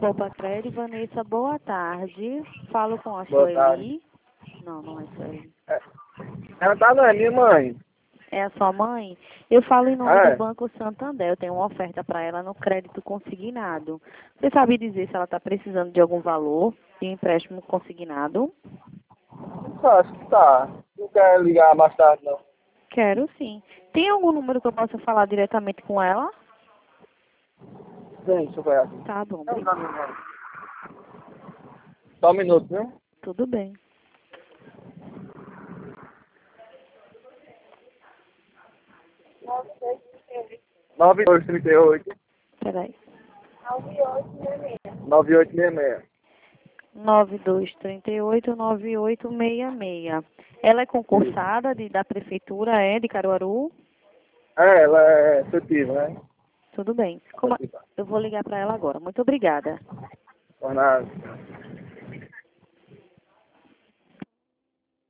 Copa Crédito, Vanessa, boa tarde. Falo com a Boa Sueli. tarde. Não, não é Sueli. Ela tá não, é minha mãe. É a sua mãe? Eu falo em nome É. do Banco Santander. Eu tenho uma oferta para ela no crédito consignado. Você sabe dizer se ela está precisando de algum valor de empréstimo consignado? Acho que tá. Não quer ligar mais tarde, não. Quero sim. Tem algum número que eu possa falar diretamente com ela? Sim, deixa eu ver aqui. Tá bom, Não, obrigada. não. Só um minuto, viu? Tudo bem. 9238 Peraí. 9866. 9238-9866. Ela é concursada da prefeitura, de Caruaru? Ela é efetiva, né? Tudo bem. Eu vou ligar para ela agora. Muito obrigada. Por nada.